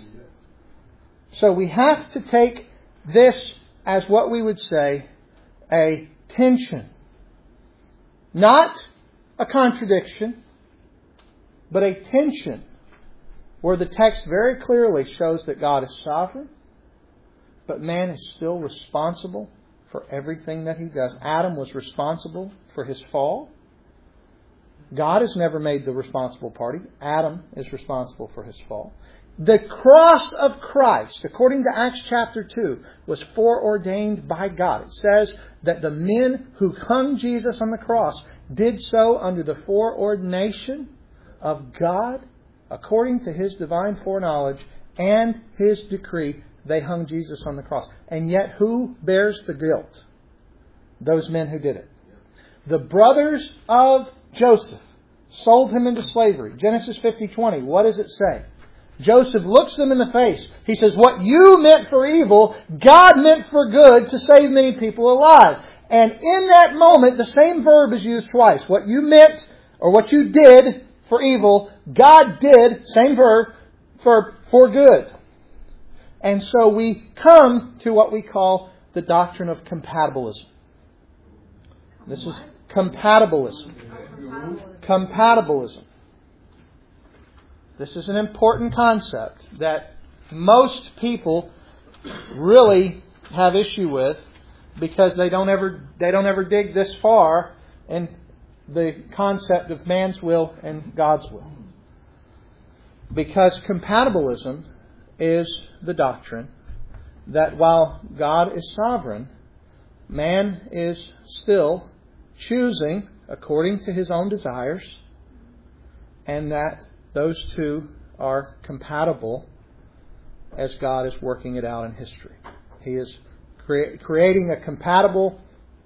So we have to take this as what we would say a tension. Not a contradiction, but a tension where the text very clearly shows that God is sovereign, but man is still responsible for everything that he does. Adam was responsible for his fall. God has never made the responsible party. Adam is responsible for his fall. The cross of Christ, according to Acts chapter two, was foreordained by God. It says that the men who hung Jesus on the cross did so under the foreordination of God, according to His divine foreknowledge and His decree. They hung Jesus on the cross. And yet who bears the guilt? Those men who did it. The brothers of Joseph sold him into slavery. Genesis fifty twenty. What does it say? Joseph looks them in the face. He says, what you meant for evil, God meant for good to save many people alive. And in that moment, the same verb is used twice. What you meant, or what you did for evil, God did, same verb, for, for good. And so we come to what we call the doctrine of compatibilism. This is compatibilism. Compatibilism. This is an important concept that most people really have issue with because they don't ever they don't ever dig this far in the concept of man's will and God's will. Because compatibilism is the doctrine that while God is sovereign, man is still choosing according to his own desires, and that those two are compatible as God is working it out in history. He is crea- creating a compatible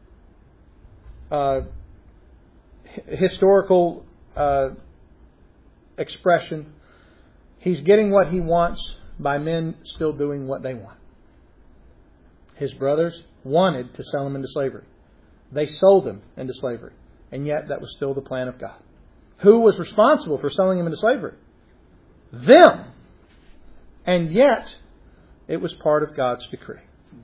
uh, historical uh, expression. He's getting what he wants by men still doing what they want. His brothers wanted to sell him into slavery. They sold him into slavery. And yet that was still the plan of God. Who was responsible for selling him into slavery? Them. And yet it was part of God's decree.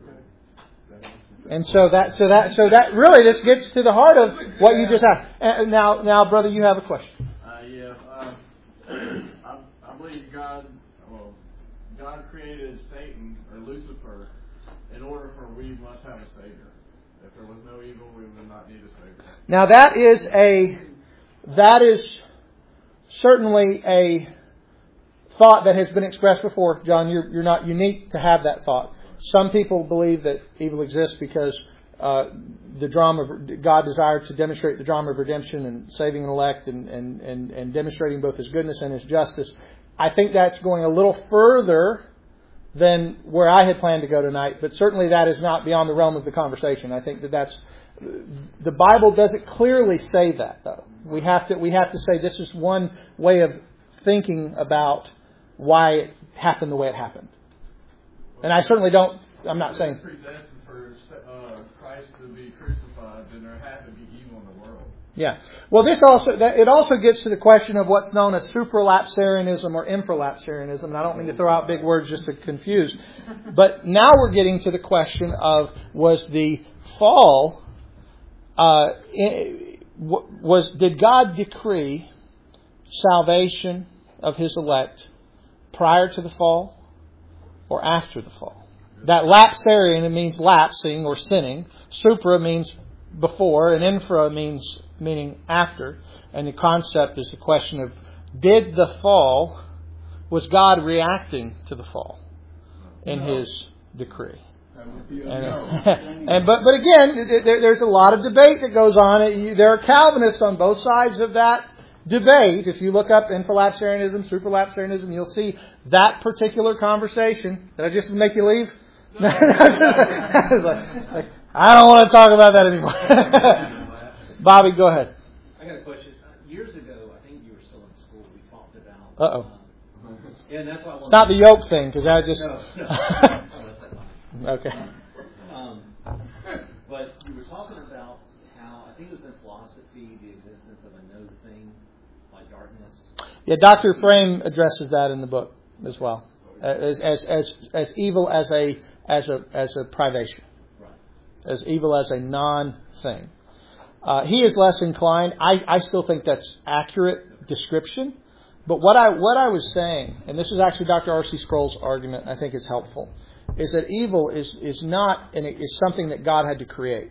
And so that so that so that really this gets to the heart of what you just asked. And now now brother, you have a question. Uh, yeah, uh, I, I believe God well God created Satan or Lucifer in order for we must have a Savior. If there was no evil, we would not need a Savior. Now that is a that is certainly a thought that has been expressed before. John, you're you're not unique to have that thought. Some people believe that evil exists because uh, the drama of, God desired to demonstrate the drama of redemption and saving an elect and, and, and, and demonstrating both His goodness and His justice. I think that's going a little further than where I had planned to go tonight, but certainly that is not beyond the realm of the conversation. I think that that's the Bible doesn't clearly say that, though. We have to we have to say this is one way of thinking about why it happened the way it happened. And I certainly don't. I'm not saying predestined for uh, Christ to be crucified, then there has to be evil in the world. Yeah. Well, this also that, it also gets to the question of what's known as supralapsarianism or infralapsarianism. And I don't mean to throw out big words just to confuse, but now we're getting to the question of was the fall uh, was did God decree salvation of His elect prior to the fall or after the fall? That lapsarian, it means lapsing or sinning. Supra means before, and infra means meaning after. And the concept is the question of, did the fall, was God reacting to the fall in no. His decree? That would be a and, no. and but but again, there, there's a lot of debate that goes on. There are Calvinists on both sides of that debate. If you look up infralapsarianism, supralapsarianism, you'll see that particular conversation. Did I just make you leave? No. I, was like, like, I don't want to talk about that anymore. Bobby, go ahead. I got a question. Uh, years ago, I think you were still in school. We talked about. Uh oh. Um, yeah, and that's why I it's not the yoke thing, because I just. No, no. Okay. Um, but you were talking about how I think it was in philosophy the existence of a no thing like darkness. Yeah, Doctor Frame addresses that in the book as well, as as as, as evil as a as a as a privation, right. As evil as a non thing. Uh, he is less inclined. I, I still think that's accurate description. But what I what I was saying, and this is actually Doctor R C Sproul's argument, I think it's helpful, is that evil is, is not, and it is something that God had to create.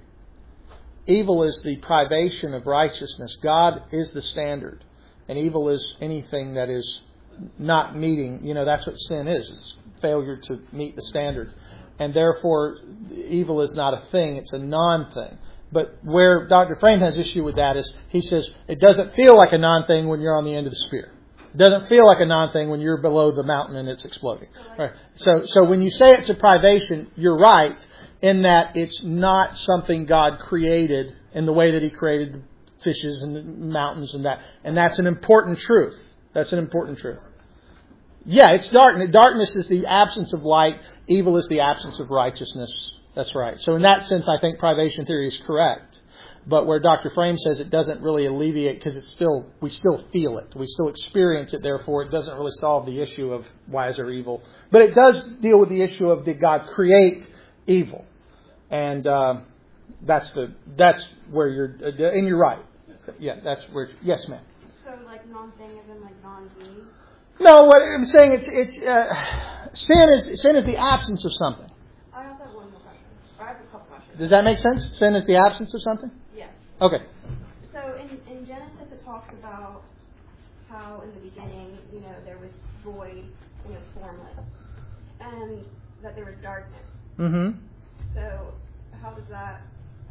Evil is the privation of righteousness. God is the standard. And evil is anything that is not meeting, you know, that's what sin is. It's failure to meet the standard. And therefore, evil is not a thing, it's a non-thing. But where Doctor Frame has issue with that is, he says, it doesn't feel like a non-thing when you're on the end of the spear. It doesn't feel like a non-thing when you're below the mountain and it's exploding. Right. So, so when you say it's a privation, you're right in that it's not something God created in the way that He created the fishes and the mountains and that. And that's an important truth. That's an important truth. Yeah, it's darkness. Darkness is the absence of light. Evil is the absence of righteousness. That's right. So in that sense, I think privation theory is correct. But where Doctor Frame says it doesn't really alleviate, because it's still, we still feel it. We still experience it. Therefore, it doesn't really solve the issue of why is there evil. But it does deal with the issue of did God create evil? And uh, that's the that's where you're, and you're right. Yeah, that's where. Yes, ma'am. So like non-thing as in like non-being? No, what I'm saying it's it's uh, sin is sin is the absence of something. I also have one more question. I have a couple questions. Does that make sense? Sin is the absence of something? Yes. Okay. So in, in Genesis it talks about how in the beginning, you know, there was void and it was formless. And that there was darkness. Mm-hmm. So how does that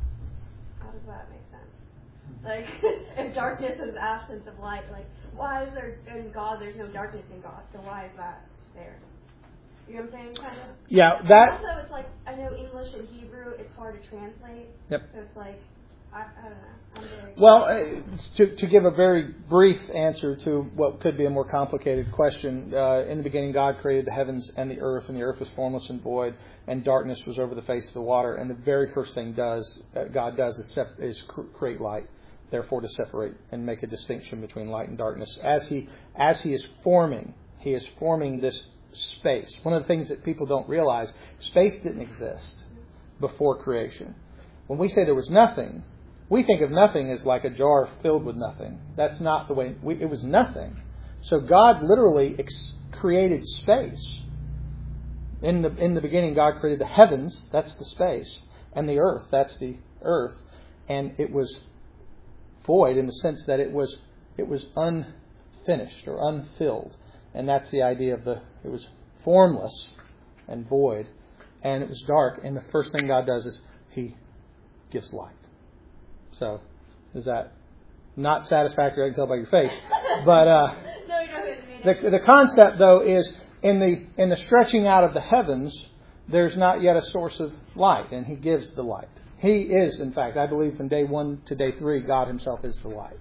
how does that make sense? Like if darkness is absence of light, like why is there in God there's no darkness in God? So why is that there? You know what I'm saying, kind of? Yeah, that. And also, it's like I know English and Hebrew. It's hard to translate. Yep. So it's like I, I don't know. I'm very Well, uh, to to give a very brief answer to what could be a more complicated question, uh, in the beginning God created the heavens and the earth, and the earth was formless and void, and darkness was over the face of the water. And the very first thing does uh, God does is, sep- is cr- create light. Therefore, to separate and make a distinction between light and darkness. As he as he is forming, he is forming this space. One of the things that people don't realize, space didn't exist before creation. When we say there was nothing, we think of nothing as like a jar filled with nothing. That's not the way. We, it was nothing. So God literally ex- created space. In the in the beginning, God created the heavens. That's the space, and the earth. That's the earth, and it was void in the sense that it was it was unfinished or unfilled, and that's the idea of the it was formless and void, and it was dark. And the first thing God does is He gives light. So, is that not satisfactory? I can tell by your face, but uh, no, you don't have to the the concept though is in the in the stretching out of the heavens, there's not yet a source of light, and He gives the light. He is, in fact, I believe from day one to day three, God Himself is the light.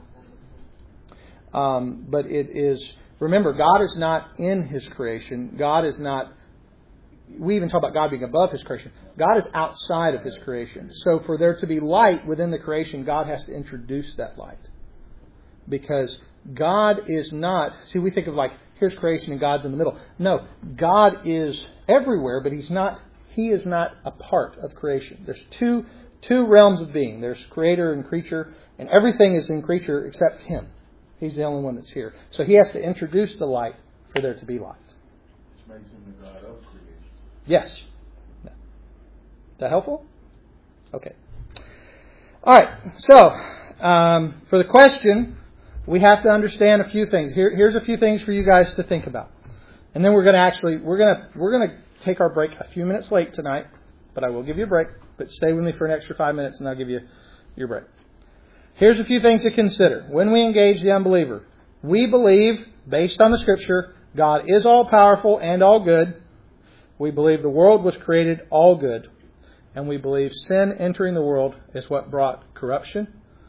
Um, but it is, remember, God is not in His creation. God is not, we even talk about God being above His creation. God is outside of His creation. So for there to be light within the creation, God has to introduce that light. Because God is not, see, we think of like, here's creation and God's in the middle. No, God is everywhere, but He's not. He is not a part of creation. There's two two realms of being. There's creator and creature, and everything is in creature except Him. He's the only one that's here. So He has to introduce the light for there to be light. Which makes Him the God of creation. Yes. Is that helpful? Okay. All right. So, um, for the question, we have to understand a few things. Here, here's a few things for you guys to think about, and then we're going to actually we're going to we're going to. take our break a few minutes late tonight, but I will give you a break. But stay with me for an extra five minutes and I'll give you your break. Here's a few things to consider. When we engage the unbeliever, we believe, based on the Scripture, God is all-powerful and all good. We believe the world was created all good. And we believe sin entering the world is what brought corruption.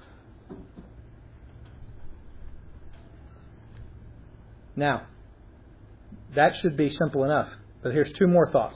Now, that should be simple enough. But here's two more thoughts.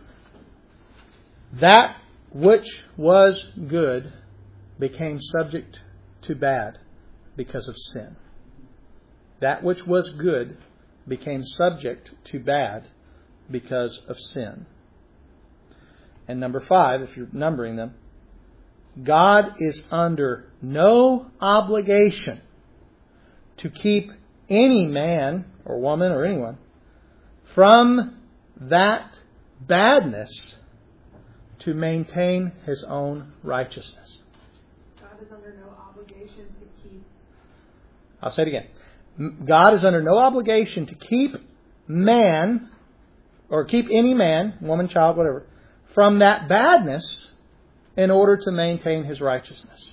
That which was good became subject to bad because of sin. That which was good became subject to bad because of sin. And number five, if you're numbering them, God is under no obligation to keep any man or woman or anyone from that badness to maintain His own righteousness. God is under no obligation to keep. I'll say it again. God is under no obligation to keep man, or keep any man, woman, child, whatever, from that badness in order to maintain His righteousness.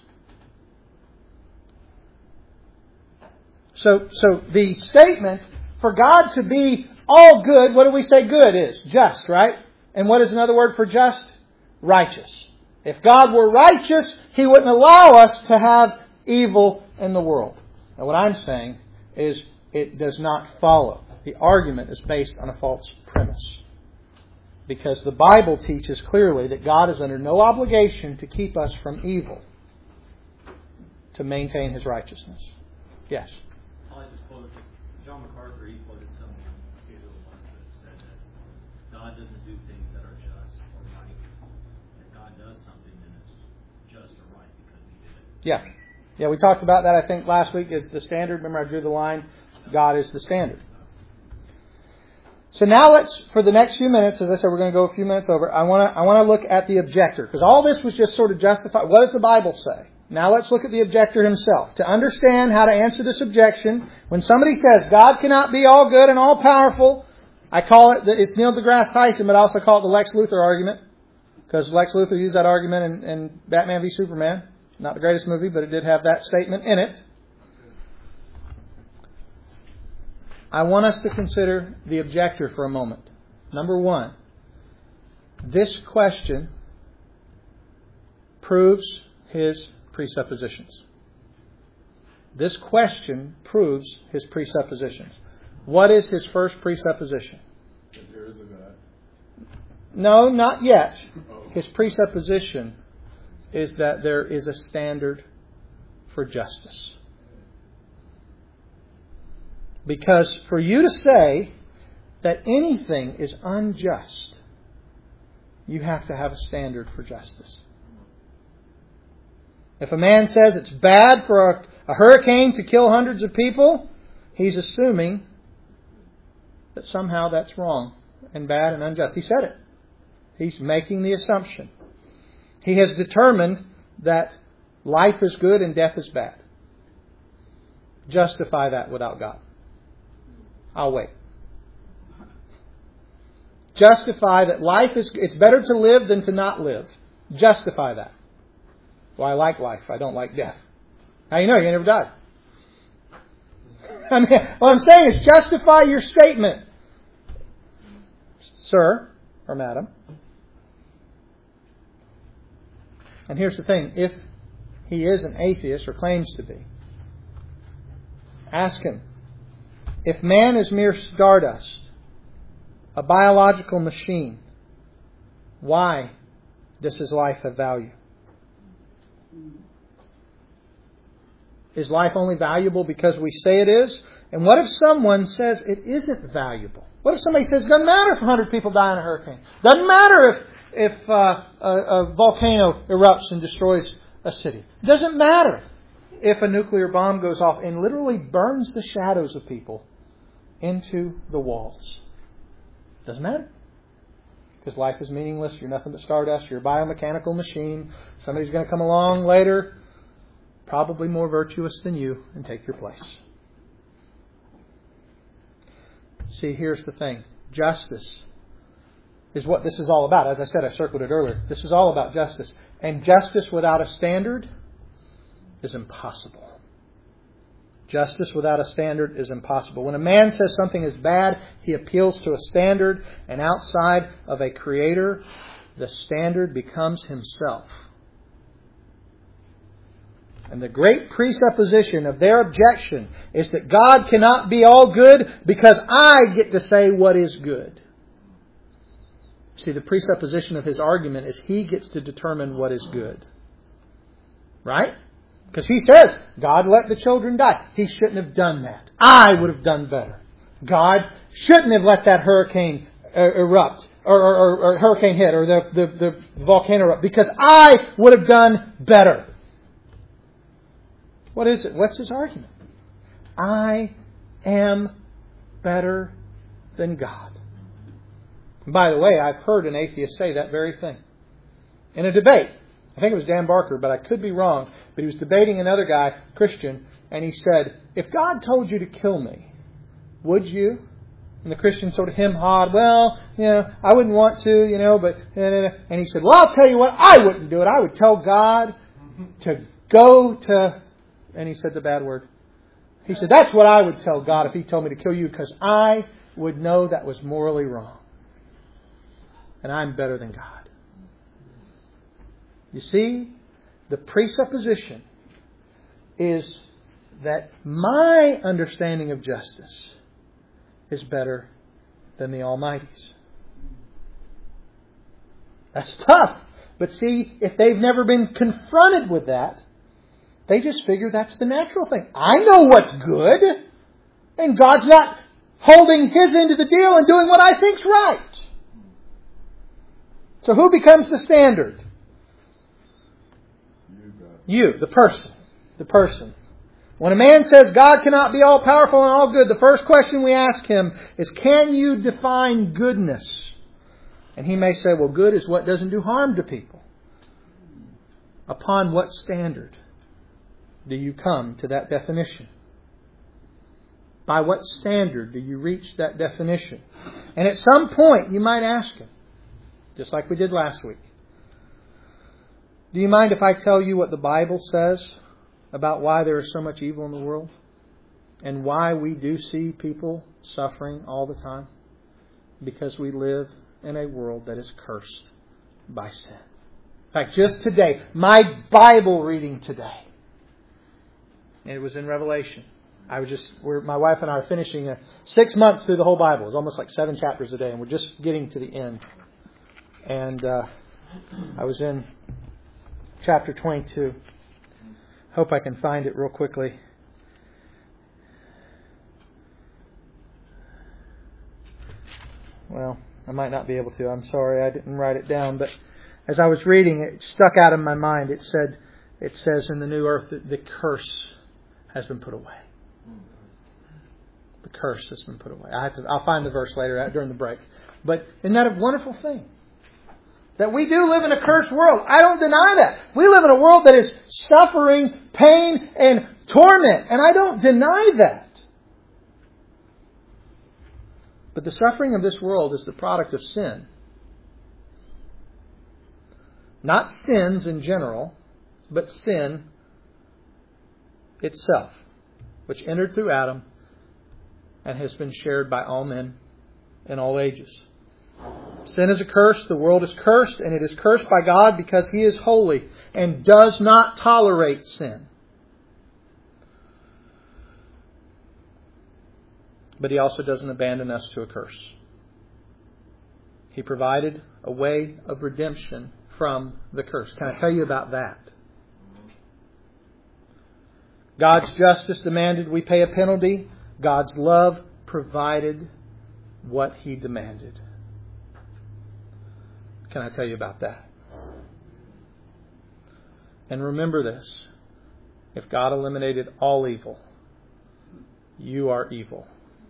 So, so the statement, for God to be all good, what do we say good is? Just, right? And what is another word for just? Righteous. If God were righteous, He wouldn't allow us to have evil in the world. Now what I'm saying is it does not follow. The argument is based on a false premise. Because the Bible teaches clearly that God is under no obligation to keep us from evil to maintain His righteousness. Yes? I just quoted John MacArthur. He quoted someone here once that said that God doesn't do things that are just or right. If God does something, then it's just or right because He did it. Yeah. Yeah, we talked about that, I think, last week. Is the standard. Remember, I drew the line. God is the standard. So now let's, for the next few minutes, as I said, we're going to go a few minutes over. I want to I want to look at the objector. Because all this was just sort of justified. What does the Bible say? Now let's look at the objector himself. To understand how to answer this objection, when somebody says God cannot be all good and all powerful, I call it, it's Neil deGrasse Tyson, but I also call it the Lex Luthor argument. Because Lex Luthor used that argument in, in Batman v Superman. Not the greatest movie, but it did have that statement in it. I want us to consider the objector for a moment. Number one, this question proves his presuppositions. This question proves his presuppositions. What is his first presupposition? That there is a God. No, not yet. His presupposition is that there is a standard for justice. Because for you to say that anything is unjust, you have to have a standard for justice. If a man says it's bad for a, a hurricane to kill hundreds of people, he's assuming that somehow that's wrong and bad and unjust. He said it. He's making the assumption. He has determined that life is good and death is bad. Justify that without God. I'll wait. Justify that life is, it's better to live than to not live. Justify that. Well, I like life. I don't like death. How you know? You never died. I mean, what I'm saying is justify your statement, sir or madam. And here's the thing. If he is an atheist or claims to be, ask him, if man is mere stardust, a biological machine, why does his life have value? Is life only valuable because we say it is? And what if someone says it isn't valuable? What if somebody says it doesn't matter if one hundred people die in a hurricane? Doesn't matter if if uh, a, a volcano erupts and destroys a city. It doesn't matter if a nuclear bomb goes off and literally burns the shadows of people into the walls. Doesn't matter. Because life is meaningless. You're nothing but stardust. You're a biomechanical machine. Somebody's going to come along later, probably more virtuous than you, and take your place. See, here's the thing. Justice is what this is all about. As I said, I circled it earlier. This is all about justice. And justice without a standard is impossible. Justice without a standard is impossible. When a man says something is bad, he appeals to a standard, and outside of a creator, the standard becomes himself. And the great presupposition of their objection is that God cannot be all good because I get to say what is good. See, the presupposition of his argument is he gets to determine what is good. Right? Because he says, God let the children die. He shouldn't have done that. I would have done better. God shouldn't have let that hurricane erupt, or, or, or hurricane hit, or the, the, the volcano erupt, because I would have done better. What is it? What's his argument? I am better than God. And by the way, I've heard an atheist say that very thing. In a debate, I think it was Dan Barker, but I could be wrong, but he was debating another guy, Christian, and he said, if God told you to kill me, would you? And the Christian sort of hem-hawed, well, you know, I wouldn't want to, you know, but... And he said, well, I'll tell you what, I wouldn't do it. I would tell God to go to... And he said the bad word. He said, that's what I would tell God if He told me to kill you, because I would know that was morally wrong. And I'm better than God. You see, the presupposition is that my understanding of justice is better than the Almighty's. That's tough. But see, if they've never been confronted with that, they just figure that's the natural thing. I know what's good, and God's not holding His end of the deal and doing what I think's right. So who becomes the standard? You, the person. The person. When a man says God cannot be all powerful and all good, the first question we ask him is, can you define goodness? And he may say, well, good is what doesn't do harm to people. Upon what standard do you come to that definition? By what standard do you reach that definition? And at some point you might ask him, just like we did last week, do you mind if I tell you what the Bible says about why there is so much evil in the world? And why we do see people suffering all the time? Because we live in a world that is cursed by sin. In fact, just today, my Bible reading today, and it was in Revelation. I was just, we're, my wife and I are finishing a, six months through the whole Bible. It's almost like seven chapters a day, and we're just getting to the end. And uh, I was in chapter twenty-two. Hope I can find it real quickly. Well, I might not be able to. I'm sorry, I didn't write it down. But as I was reading, it stuck out in my mind. It said, it says in the new earth that the curse has been put away. The curse has been put away. I have to, I'll find the verse later during the break. But isn't that a wonderful thing? That we do live in a cursed world. I don't deny that. We live in a world that is suffering, pain, and torment. And I don't deny that. But the suffering of this world is the product of sin. Not sins in general, but sin itself, which entered through Adam and has been shared by all men in all ages. Sin is a curse. The world is cursed, and it is cursed by God because He is holy and does not tolerate sin. But He also doesn't abandon us to a curse. He provided a way of redemption from the curse. Can I tell you about that? God's justice demanded we pay a penalty. God's love provided what He demanded. Can I tell you about that? And remember this. If God eliminated all evil, you are evil.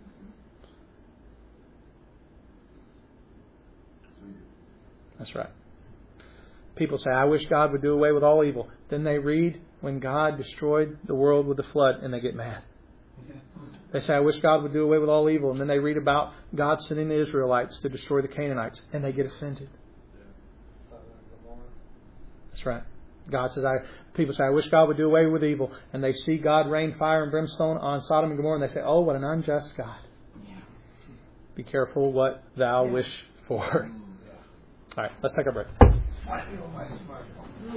That's right. People say, I wish God would do away with all evil. Then they read when God destroyed the world with the flood and they get mad. They say, I wish God would do away with all evil. And then they read about God sending the Israelites to destroy the Canaanites and they get offended. That's right. God says, I, people say, I wish God would do away with evil. And they see God rain fire and brimstone on Sodom and Gomorrah and they say, oh, what an unjust God. Yeah. Be careful what thou yeah. wish for. All right, let's take a break.